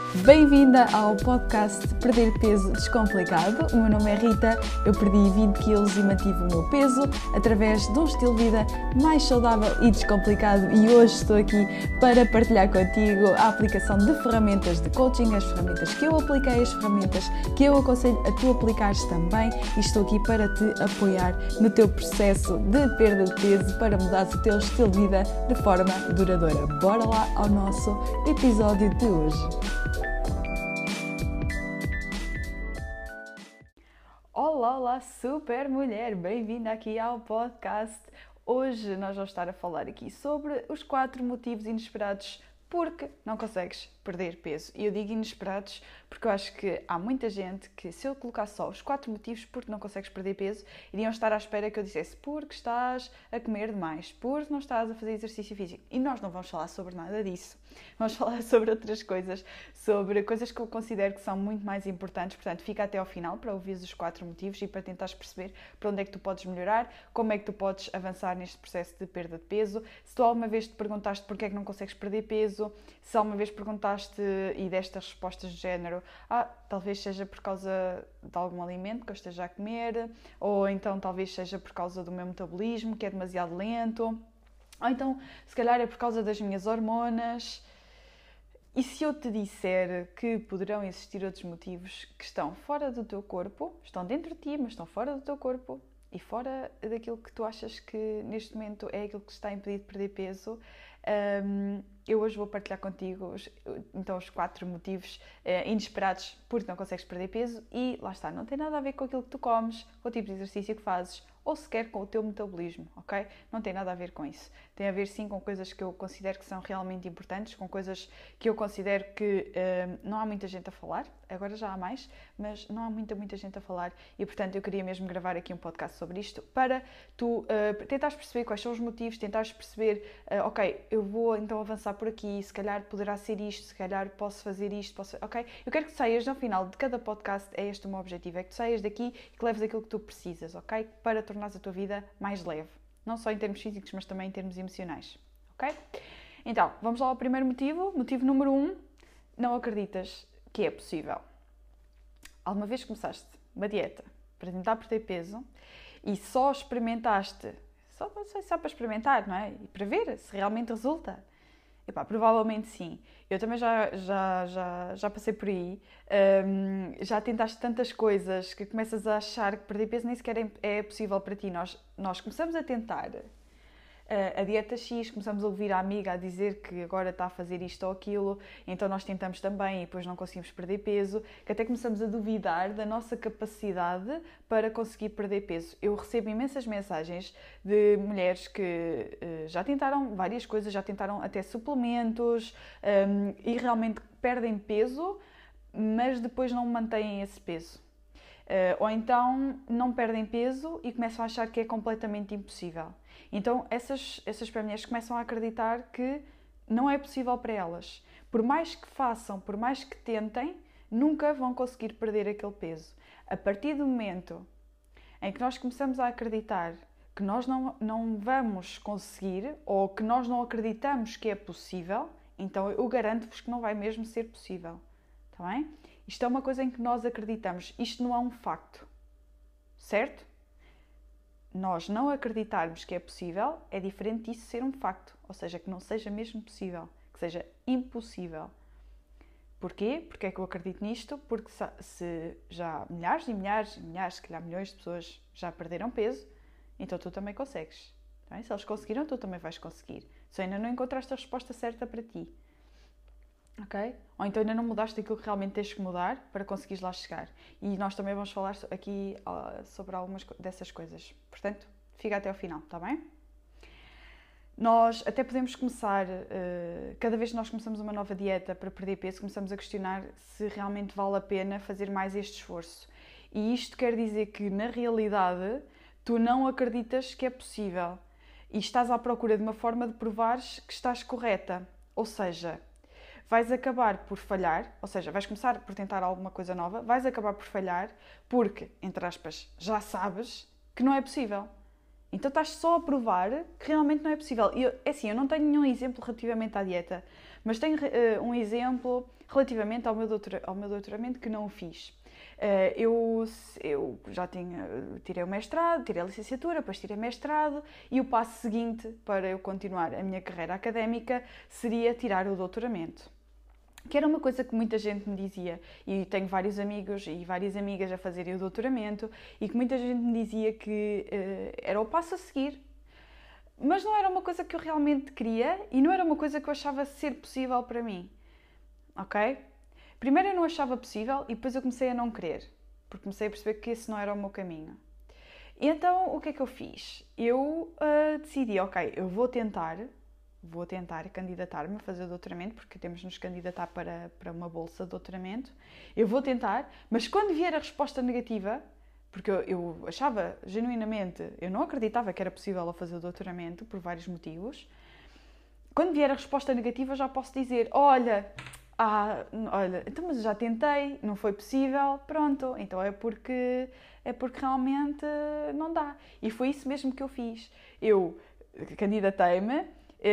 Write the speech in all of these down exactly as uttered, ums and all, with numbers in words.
Bem-vinda ao podcast Perder Peso Descomplicado. O meu nome é Rita, eu perdi vinte quilos e mantive o meu peso através de um estilo de vida mais saudável e descomplicado, e hoje estou aqui para partilhar contigo a aplicação de ferramentas de coaching, as ferramentas que eu apliquei, as ferramentas que eu aconselho a tu aplicares também, e estou aqui para te apoiar no teu processo de perda de peso, para mudares o teu estilo de vida de forma duradoura. Bora lá ao nosso episódio de hoje. Olá, olá, super mulher! Bem-vinda aqui ao podcast. Hoje nós vamos estar a falar aqui sobre os quatro motivos inesperados porque não consegues perder peso. E eu digo inesperados porque eu acho que há muita gente que, se eu colocar só os quatro motivos porque não consegues perder peso, iriam estar à espera que eu dissesse porque estás a comer demais, porque não estás a fazer exercício físico. E nós não vamos falar sobre nada disso. Vamos falar sobre outras coisas, sobre coisas que eu considero que são muito mais importantes. Portanto, fica até ao final para ouvir os quatro motivos e para tentares perceber para onde é que tu podes melhorar, como é que tu podes avançar neste processo de perda de peso. Se tu alguma vez te perguntaste porque é que não consegues perder peso, se alguma vez perguntaste e deste respostas de género, ah, talvez seja por causa de algum alimento que eu esteja a comer, ou então talvez seja por causa do meu metabolismo, que é demasiado lento, ou então se calhar é por causa das minhas hormonas. E se eu te disser que poderão existir outros motivos que estão fora do teu corpo, estão dentro de ti, mas estão fora do teu corpo e fora daquilo que tu achas que neste momento é aquilo que te está a impedir de perder peso, um, eu hoje vou partilhar contigo os, então, os quatro motivos uh, inesperados porque não consegues perder peso. E lá está, não tem nada a ver com aquilo que tu comes, com o tipo de exercício que fazes ou sequer com o teu metabolismo, ok? Não tem nada a ver com isso. Tem a ver sim com coisas que eu considero que são realmente importantes, com coisas que eu considero que uh, não há muita gente a falar, agora já há mais, mas não há muita, muita gente a falar, e portanto eu queria mesmo gravar aqui um podcast sobre isto para tu uh, tentares perceber quais são os motivos, tentares perceber, uh, ok, eu vou então avançar por aqui, se calhar poderá ser isto, se calhar posso fazer isto, posso... ok? Eu quero que tu saias no final de cada podcast, é este o meu objetivo, é que tu saias daqui e que leves aquilo que tu precisas, ok? Para tornares a tua vida mais leve, não só em termos físicos, mas também em termos emocionais, ok? Então, vamos lá ao primeiro motivo. Motivo número um, não acreditas que é possível. Alguma vez começaste uma dieta para tentar perder peso e só experimentaste, só, só para experimentar, não é? E para ver se realmente resulta. Epá, provavelmente sim. Eu também já, já, já, já passei por aí. Um, já tentaste tantas coisas que começas a achar que perder peso nem sequer é, é possível para ti. Nós, nós começamos a tentar a dieta X, começamos a ouvir a amiga a dizer que agora está a fazer isto ou aquilo, então nós tentamos também e depois não conseguimos perder peso, que até começamos a duvidar da nossa capacidade para conseguir perder peso. Eu recebo imensas mensagens de mulheres que uh, já tentaram várias coisas, já tentaram até suplementos um, e realmente perdem peso, mas depois não mantêm esse peso. Uh, ou então não perdem peso e começam a achar que é completamente impossível. Então essas, essas mulheres começam a acreditar que não é possível para elas. Por mais que façam, por mais que tentem, nunca vão conseguir perder aquele peso. A partir do momento em que nós começamos a acreditar que nós não, não vamos conseguir, ou que nós não acreditamos que é possível, então eu garanto-vos que não vai mesmo ser possível. Está bem? Isto é uma coisa em que nós acreditamos. Isto não é um facto. Certo? Nós não acreditarmos que é possível é diferente disso ser um facto. Ou seja, que não seja mesmo possível. Que seja impossível. Porquê? Porque é que eu acredito nisto? Porque se já milhares e milhares e milhares, se calhar milhões de pessoas já perderam peso, então tu também consegues. Tá? Se eles conseguiram, tu também vais conseguir. Se ainda não encontraste a resposta certa para ti. Ok? Ou então ainda não mudaste aquilo que realmente tens que mudar para conseguires lá chegar. E nós também vamos falar aqui uh, sobre algumas dessas coisas. Portanto, fica até ao final, está bem? Nós até podemos começar, uh, cada vez que nós começamos uma nova dieta para perder peso, começamos a questionar se realmente vale a pena fazer mais este esforço. E isto quer dizer que, na realidade, tu não acreditas que é possível. E estás à procura de uma forma de provares que estás correta. Ou seja, vais acabar por falhar, ou seja, vais começar por tentar alguma coisa nova, vais acabar por falhar porque, entre aspas, já sabes que não é possível. Então estás só a provar que realmente não é possível. E eu, é assim, eu não tenho nenhum exemplo relativamente à dieta, mas tenho uh, um exemplo relativamente ao meu, doutora, ao meu doutoramento que não o fiz. Uh, eu, eu já tinha, tirei o mestrado, tirei a licenciatura, depois tirei mestrado e o passo seguinte para eu continuar a minha carreira académica seria tirar o doutoramento. Que era uma coisa que muita gente me dizia, e tenho vários amigos e várias amigas a fazerem o doutoramento, e que muita gente me dizia que uh, era o passo a seguir. Mas não era uma coisa que eu realmente queria e não era uma coisa que eu achava ser possível para mim. Ok? Primeiro eu não achava possível e depois eu comecei a não querer, porque comecei a perceber que esse não era o meu caminho. E então o que é que eu fiz? Eu uh, decidi, ok, eu vou tentar... Vou tentar candidatar-me a fazer o doutoramento, porque temos de nos candidatar para, para uma bolsa de doutoramento. Eu vou tentar, mas quando vier a resposta negativa, porque eu, eu achava genuinamente, eu não acreditava que era possível eu fazer o doutoramento, por vários motivos. Quando vier a resposta negativa, já posso dizer, olha, ah, olha, então mas já tentei, não foi possível, pronto, então é porque, é porque realmente não dá. E foi isso mesmo que eu fiz. Eu candidatei-me.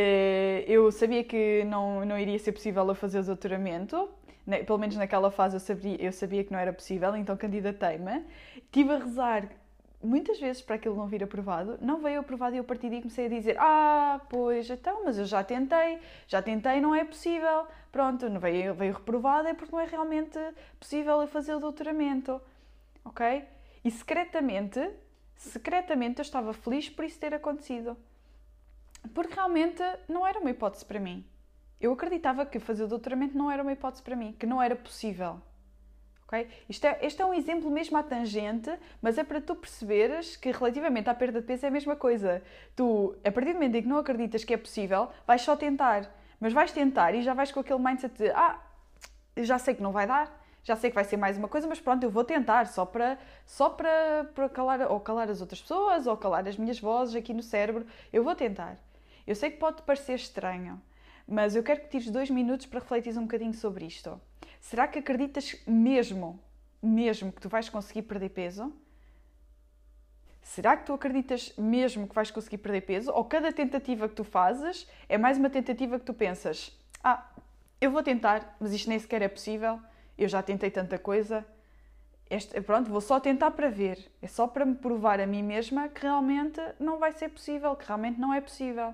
Eu sabia que não, não iria ser possível eu fazer o doutoramento, pelo menos naquela fase eu sabia, eu sabia que não era possível, então candidatei-me. Estive a rezar muitas vezes para aquilo não vir aprovado, não veio aprovado e eu a partir daí comecei a dizer ah, pois, então, mas eu já tentei, já tentei, não é possível, pronto, não veio, veio reprovado é porque não é realmente possível eu fazer o doutoramento, ok? E secretamente, secretamente eu estava feliz por isso ter acontecido. Porque realmente não era uma hipótese para mim. Eu acreditava que fazer o doutoramento não era uma hipótese para mim, que não era possível. Okay? Isto é, este é um exemplo mesmo à tangente, mas é para tu perceberes que relativamente à perda de peso é a mesma coisa. Tu, a partir do momento em que não acreditas que é possível, vais só tentar. Mas vais tentar e já vais com aquele mindset de ah, já sei que não vai dar, já sei que vai ser mais uma coisa, mas pronto, eu vou tentar, só para, só para, para calar, ou calar as outras pessoas, ou calar as minhas vozes aqui no cérebro, eu vou tentar. Eu sei que pode parecer estranho, mas eu quero que tires dois minutos para refletir um bocadinho sobre isto. Será que acreditas mesmo, mesmo que tu vais conseguir perder peso? Será que tu acreditas mesmo que vais conseguir perder peso? Ou cada tentativa que tu fazes é mais uma tentativa que tu pensas ah, eu vou tentar, mas isto nem sequer é possível, eu já tentei tanta coisa, este, pronto, vou só tentar para ver. É só para me provar a mim mesma que realmente não vai ser possível, que realmente não é possível.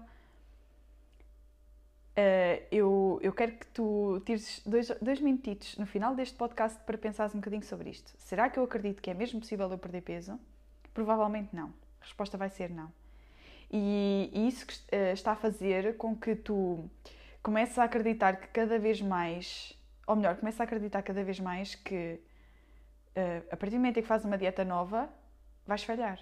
Uh, eu, eu quero que tu tires dois, dois minutitos no final deste podcast para pensares um bocadinho sobre isto. Será que eu acredito que é mesmo possível eu perder peso? Provavelmente não. A resposta vai ser não. E, e isso uh, está a fazer com que tu comeces a acreditar que cada vez mais, ou melhor, comeces a acreditar cada vez mais que uh, a partir do momento em que fazes uma dieta nova, vais falhar.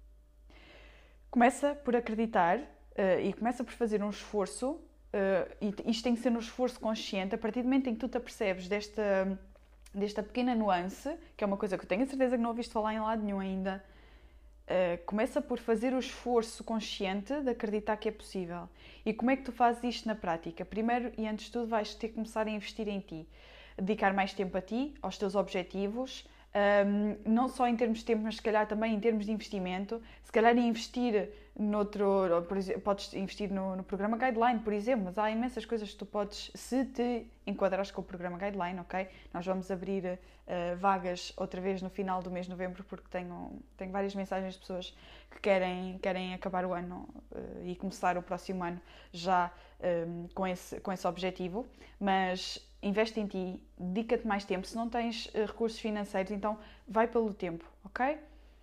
Começa por acreditar uh, e começa por fazer um esforço. Uh, e isto tem que ser um esforço consciente. A partir do momento em que tu te apercebes desta, desta pequena nuance, que é uma coisa que eu tenho a certeza que não ouviste falar em lado nenhum ainda, uh, começa por fazer o esforço consciente de acreditar que é possível. E como é que tu fazes isto na prática? Primeiro e antes de tudo vais ter que começar a investir em ti, dedicar mais tempo a ti, aos teus objetivos, um, não só em termos de tempo, mas se calhar também em termos de investimento. Se calhar investir noutro, por exemplo, podes investir no, no programa Guideline, por exemplo, mas há imensas coisas que tu podes, se te enquadrares com o programa Guideline, ok? Nós vamos abrir uh, vagas outra vez no final do mês de novembro, porque tenho, tenho várias mensagens de pessoas que querem, querem acabar o ano uh, e começar o próximo ano já um, com, esse, com esse objetivo, mas investe em ti, dedica-te mais tempo. Se não tens uh, recursos financeiros, então vai pelo tempo, ok?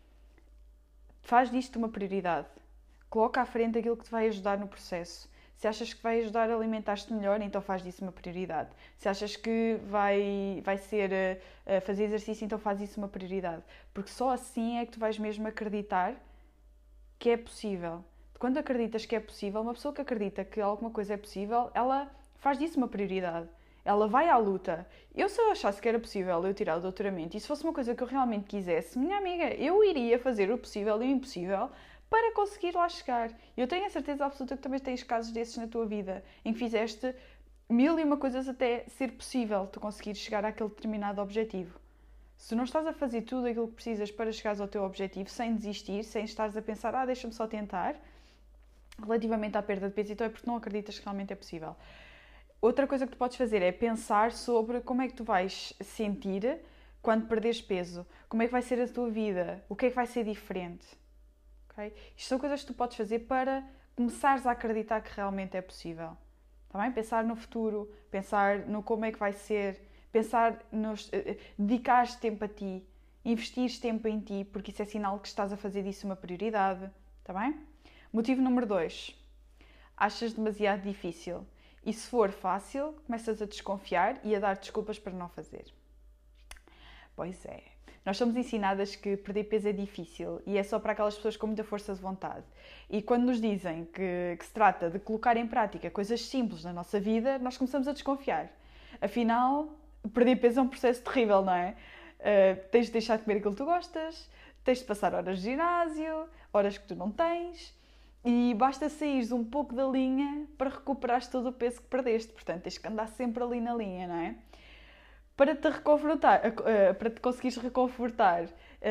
Faz disto uma prioridade. Coloca à frente aquilo que te vai ajudar no processo. Se achas que vai ajudar a alimentar-te melhor, então faz disso uma prioridade. Se achas que vai, vai ser uh, fazer exercício, então faz isso uma prioridade. Porque só assim é que tu vais mesmo acreditar que é possível. Quando acreditas que é possível, uma pessoa que acredita que alguma coisa é possível, ela faz disso uma prioridade. Ela vai à luta. Eu, se eu achasse que era possível eu tirar o doutoramento, e se fosse uma coisa que eu realmente quisesse, minha amiga, eu iria fazer o possível e o impossível para conseguir lá chegar. Eu tenho a certeza absoluta que também tens casos desses na tua vida, em que fizeste mil e uma coisas até ser possível tu conseguires chegar àquele determinado objetivo. Se não estás a fazer tudo aquilo que precisas para chegares ao teu objetivo, sem desistir, sem estares a pensar, ah, deixa-me só tentar, relativamente à perda de peso, então é porque não acreditas que realmente é possível. Outra coisa que tu podes fazer é pensar sobre como é que tu vais sentir quando perderes peso, como é que vai ser a tua vida, o que é que vai ser diferente. Okay? Isto são coisas que tu podes fazer para começares a acreditar que realmente é possível. Tá bem? Pensar no futuro, pensar no como é que vai ser, pensar nos, eh, dedicares tempo a ti, investires tempo em ti, porque isso é sinal que estás a fazer disso uma prioridade. Tá bem? Motivo número dois. Achas demasiado difícil. E se for fácil, começas a desconfiar e a dar desculpas para não fazer. Pois é. Nós somos ensinadas que perder peso é difícil e é só para aquelas pessoas com muita força de vontade. E quando nos dizem que, que se trata de colocar em prática coisas simples na nossa vida, nós começamos a desconfiar. Afinal, perder peso é um processo terrível, não é? Uh, tens de deixar de comer aquilo que tu gostas, tens de passar horas de ginásio, horas que tu não tens, e basta saíres um pouco da linha para recuperares todo o peso que perdeste. Portanto, tens que andar sempre ali na linha, não é? Para te reconfortar, para te conseguires reconfortar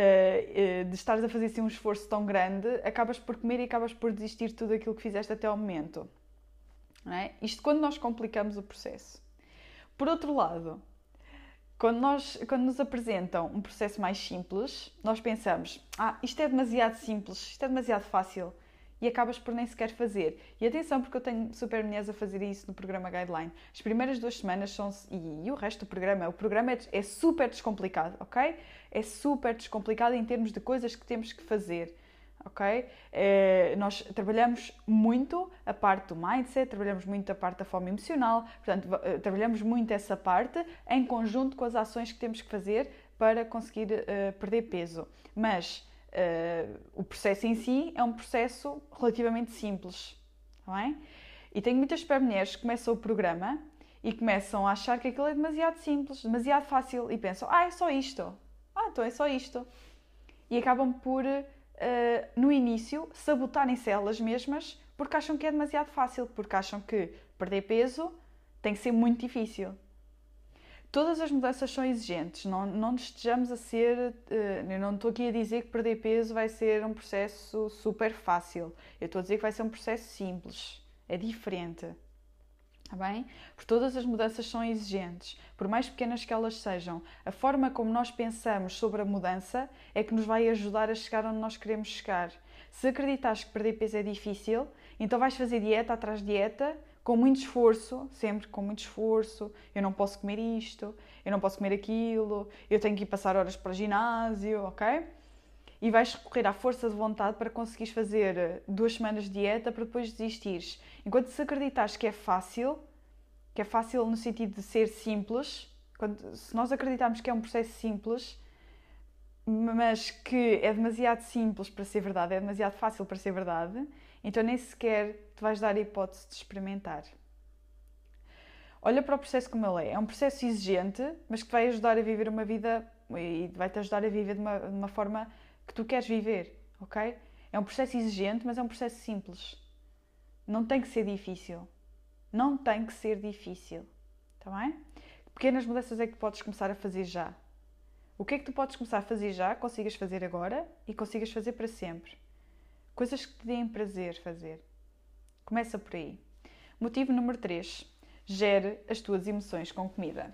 de estares a fazer assim um esforço tão grande, acabas por comer e acabas por desistir de tudo aquilo que fizeste até ao momento. Não é? Isto quando nós complicamos o processo. Por outro lado, quando, nós, quando nos apresentam um processo mais simples, nós pensamos, ah, isto é demasiado simples, isto é demasiado fácil, e acabas por nem sequer fazer. E atenção, porque eu tenho super mulheres a fazer isso no programa Guideline. As primeiras duas semanas são... E, e o resto do programa, o programa é, é super descomplicado, ok? É super descomplicado em termos de coisas que temos que fazer, ok? É, nós trabalhamos muito a parte do mindset, trabalhamos muito a parte da fome emocional, portanto, trabalhamos muito essa parte em conjunto com as ações que temos que fazer para conseguir uh, perder peso. Mas... Uh, o processo em si é um processo relativamente simples, não é? E tenho muitas super mulheres que começam o programa e começam a achar que aquilo é demasiado simples, demasiado fácil e pensam, ah, é só isto, ah, então é só isto. E acabam por, uh, no início, sabotarem-se elas mesmas porque acham que é demasiado fácil, porque acham que perder peso tem que ser muito difícil. Todas as mudanças são exigentes, não, não estejamos a ser... Eu não estou aqui a dizer que perder peso vai ser um processo super fácil. Eu estou a dizer que vai ser um processo simples. É diferente. Está bem? Porque todas as mudanças são exigentes. Por mais pequenas que elas sejam, a forma como nós pensamos sobre a mudança é que nos vai ajudar a chegar onde nós queremos chegar. Se acreditares que perder peso é difícil, então vais fazer dieta atrás de dieta, com muito esforço, sempre com muito esforço, eu não posso comer isto, eu não posso comer aquilo, eu tenho que ir passar horas para o ginásio, ok? E vais recorrer à força de vontade para conseguires fazer duas semanas de dieta para depois desistires. Enquanto se acreditares que é fácil, que é fácil no sentido de ser simples, quando, se nós acreditarmos que é um processo simples, mas que é demasiado simples para ser verdade, é demasiado fácil para ser verdade, então nem sequer te vais dar a hipótese de experimentar. Olha para o processo como ele é. É um processo exigente, mas que te vai ajudar a viver uma vida e vai-te ajudar a viver de uma, de uma forma que tu queres viver, ok? É um processo exigente, mas é um processo simples. Não tem que ser difícil. Não tem que ser difícil. Está bem? Pequenas mudanças é que podes começar a fazer já. O que é que tu podes começar a fazer já, consigas fazer agora e consigas fazer para sempre? Coisas que te deem prazer fazer. Começa por aí. Motivo número três. Gere as tuas emoções com comida.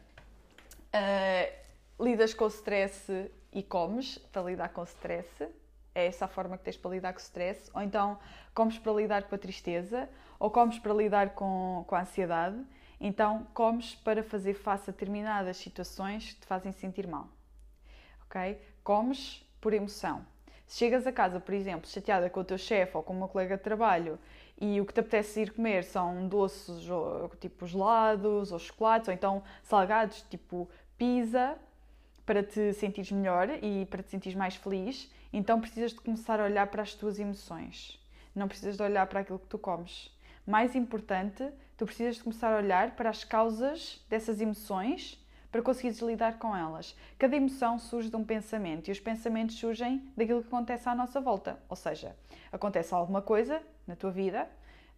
Uh, lidas com o stress e comes para lidar com o stress. É essa a forma que tens para lidar com o stress. Ou então comes para lidar com a tristeza. Ou comes para lidar com, com a ansiedade. Então comes para fazer face a determinadas situações que te fazem sentir mal. Ok? Comes por emoção. Se chegas a casa, por exemplo, chateada com o teu chefe ou com uma colega de trabalho e o que te apetece ir comer são doces tipo gelados ou chocolates ou então salgados tipo pizza para te sentires melhor e para te sentires mais feliz, então precisas de começar a olhar para as tuas emoções. Não precisas de olhar para aquilo que tu comes. Mais importante, tu precisas de começar a olhar para as causas dessas emoções para conseguires lidar com elas. Cada emoção surge de um pensamento e os pensamentos surgem daquilo que acontece à nossa volta. Ou seja, acontece alguma coisa na tua vida,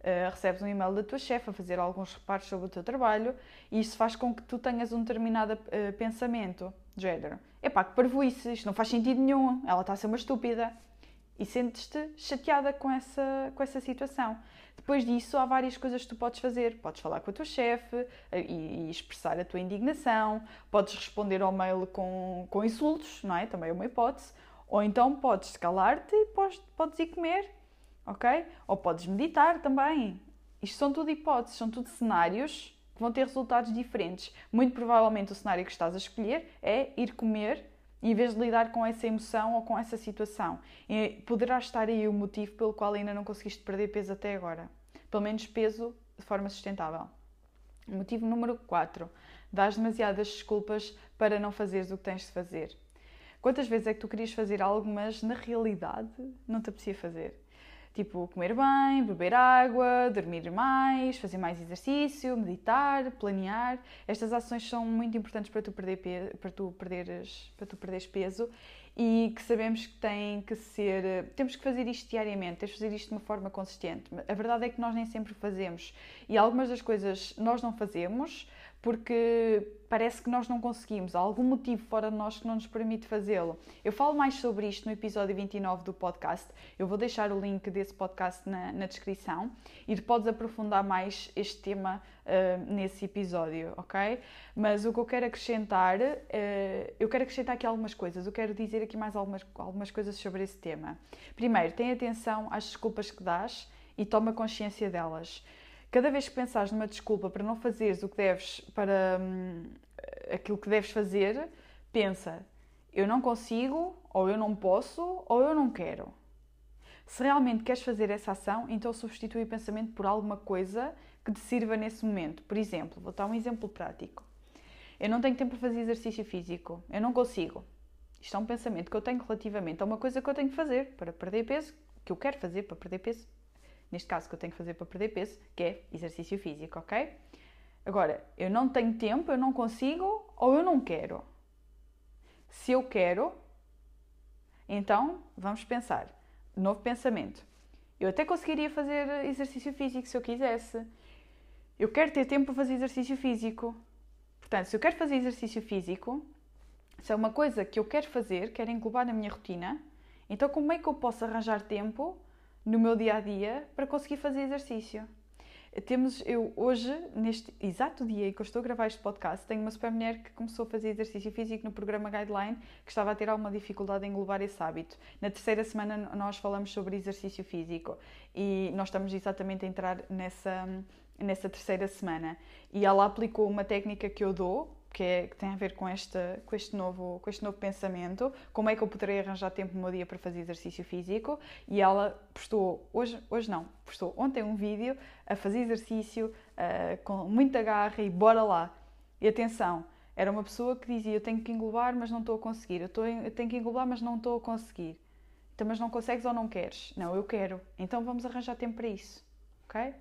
uh, recebes um e-mail da tua chefe a fazer alguns reparos sobre o teu trabalho e isso faz com que tu tenhas um determinado uh, pensamento, de género. Epá, que parvoíce, isto não faz sentido nenhum, ela está a ser uma estúpida. E sentes-te chateada com essa, com essa situação. Depois disso, há várias coisas que tu podes fazer. Podes falar com a tua chefe e, e expressar a tua indignação. Podes responder ao mail com, com insultos, não é? Também é uma hipótese. Ou então podes calar-te e podes, podes ir comer, ok? Ou podes meditar também. Isto são tudo hipóteses, são tudo cenários que vão ter resultados diferentes. Muito provavelmente o cenário que estás a escolher é ir comer em vez de lidar com essa emoção ou com essa situação. E poderá estar aí o motivo pelo qual ainda não conseguiste perder peso até agora. Pelo menos peso de forma sustentável. Motivo número quatro. Dás demasiadas desculpas para não fazeres o que tens de fazer. Quantas vezes é que tu querias fazer algo, mas na realidade não te apetecia fazer? Tipo, comer bem, beber água, dormir mais, fazer mais exercício, meditar, planear. Estas ações são muito importantes para tu, perder peso, para tu, perderes, para tu perderes peso e que sabemos que têm que ser... Temos que fazer isto diariamente, temos que fazer isto de uma forma consistente. A verdade é que nós nem sempre fazemos e algumas das coisas nós não fazemos porque parece que nós não conseguimos. Há algum motivo fora de nós que não nos permite fazê-lo. Eu falo mais sobre isto no episódio vinte e nove do podcast. Eu vou deixar o link desse podcast na, na descrição e podes aprofundar mais este tema uh, nesse episódio, ok? Mas o que eu quero acrescentar, uh, eu quero acrescentar aqui algumas coisas. Eu quero dizer aqui mais algumas, algumas coisas sobre esse tema. Primeiro, tenha atenção às desculpas que dás e toma consciência delas. Cada vez que pensares numa desculpa para não fazeres o que deves, para hum, aquilo que deves fazer, pensa, eu não consigo, ou eu não posso, ou eu não quero. Se realmente queres fazer essa ação, então substitui o pensamento por alguma coisa que te sirva nesse momento. Por exemplo, vou dar um exemplo prático. Eu não tenho tempo para fazer exercício físico, eu não consigo. Isto é um pensamento que eu tenho relativamente a uma coisa que eu tenho que fazer para perder peso, que eu quero fazer para perder peso. Neste caso, que eu tenho que fazer para perder peso, que é exercício físico, ok? Agora, eu não tenho tempo, eu não consigo ou eu não quero. Se eu quero, então vamos pensar. Novo pensamento. Eu até conseguiria fazer exercício físico se eu quisesse. Eu quero ter tempo para fazer exercício físico. Portanto, se eu quero fazer exercício físico, se é uma coisa que eu quero fazer, quero englobar na minha rotina, então como é que eu posso arranjar tempo no meu dia-a-dia para conseguir fazer exercício? Temos, eu hoje, neste exato dia em que eu estou a gravar este podcast, tenho uma super mulher que começou a fazer exercício físico no programa Guideline, que estava a ter alguma dificuldade em englobar esse hábito. Na terceira semana nós falamos sobre exercício físico e nós estamos exatamente a entrar nessa, nessa terceira semana. E ela aplicou uma técnica que eu dou, que, é, que tem a ver com, esta, com, este novo, com este novo pensamento, como é que eu poderei arranjar tempo no meu dia para fazer exercício físico, e ela postou, hoje, hoje não, postou ontem um vídeo a fazer exercício uh, com muita garra e bora lá. E atenção, era uma pessoa que dizia, eu tenho que englobar, mas não estou a conseguir, eu, estou, eu tenho que englobar, mas não estou a conseguir. Então, mas não consegues ou não queres? Não, eu quero. Então vamos arranjar tempo para isso, ok? Eu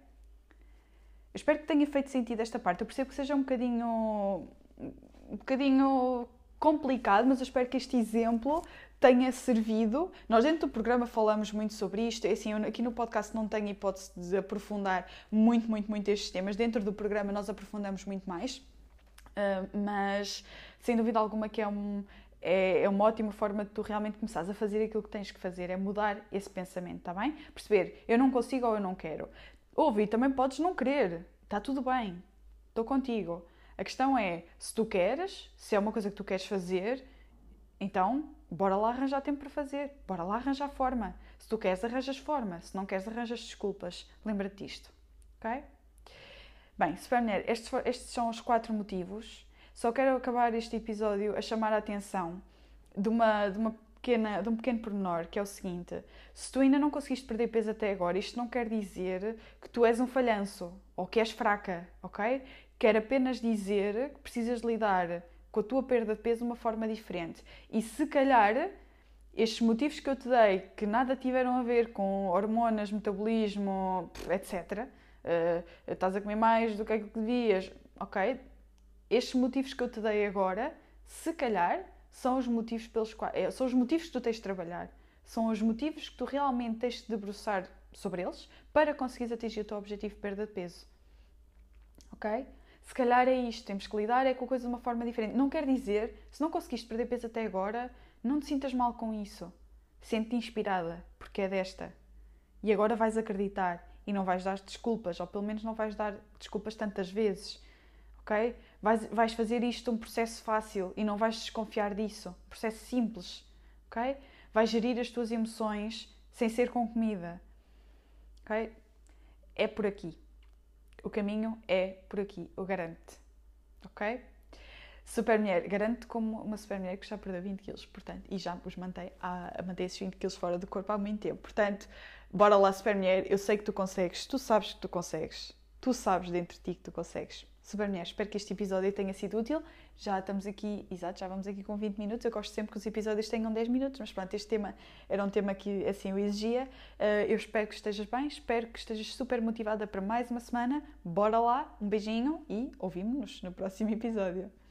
espero que tenha feito sentido esta parte. Eu percebo que seja um bocadinho... um bocadinho complicado, mas eu espero que este exemplo tenha servido. Nós dentro do programa falamos muito sobre isto, é assim, eu aqui no podcast não tenho hipótese de aprofundar muito, muito, muito estes temas. Dentro do programa nós aprofundamos muito mais, uh, mas sem dúvida alguma que é, um, é, é uma ótima forma de tu realmente começares a fazer aquilo que tens que fazer, é mudar esse pensamento, está bem? Perceber, eu não consigo ou eu não quero. Ouve, e também podes não querer, está tudo bem, estou contigo. A questão é, se tu queres, se é uma coisa que tu queres fazer, então, bora lá arranjar tempo para fazer. Bora lá arranjar forma. Se tu queres, arranjas forma. Se não queres, arranjas desculpas. Lembra-te disto, ok? Bem, super mulher, estes, estes são os quatro motivos. Só quero acabar este episódio a chamar a atenção de, uma, de, uma pequena, de um pequeno pormenor, que é o seguinte. Se tu ainda não conseguiste perder peso até agora, isto não quer dizer que tu és um falhanço ou que és fraca, ok? Quer apenas dizer que precisas lidar com a tua perda de peso de uma forma diferente. E se calhar, estes motivos que eu te dei, que nada tiveram a ver com hormonas, metabolismo, etcétera, uh, estás a comer mais do que aquilo que devias, ok? Estes motivos que eu te dei agora, se calhar, são os motivos pelos quais, são os motivos que tu tens de trabalhar. São os motivos que tu realmente tens de debruçar sobre eles para conseguires atingir o teu objetivo de perda de peso. Ok? Se calhar é isto, temos que lidar é com a coisa de uma forma diferente. Não quer dizer, se não conseguiste perder peso até agora, não te sintas mal com isso. Sente-te inspirada, porque é desta. E agora vais acreditar e não vais dar desculpas, ou pelo menos não vais dar desculpas tantas vezes. Ok? Vais, vais fazer isto um processo fácil e não vais desconfiar disso. Um processo simples. Ok? Vais gerir as tuas emoções sem ser com comida. Ok? É por aqui. O caminho é por aqui, eu garanto. Ok? Super mulher, garanto como uma super mulher que já perdeu vinte quilos, portanto, e já os mantém a, a manter esses vinte quilos fora do corpo há muito tempo. Portanto, bora lá, super mulher, eu sei que tu consegues, tu sabes que tu consegues, tu sabes dentro de ti que tu consegues. Super mulher, espero que este episódio tenha sido útil. Já estamos aqui, exato, já vamos aqui com vinte minutos. Eu gosto sempre que os episódios tenham dez minutos, mas pronto, este tema era um tema que assim o exigia. Eu espero que estejas bem, espero que estejas super motivada para mais uma semana. Bora lá, um beijinho e ouvimos-nos no próximo episódio.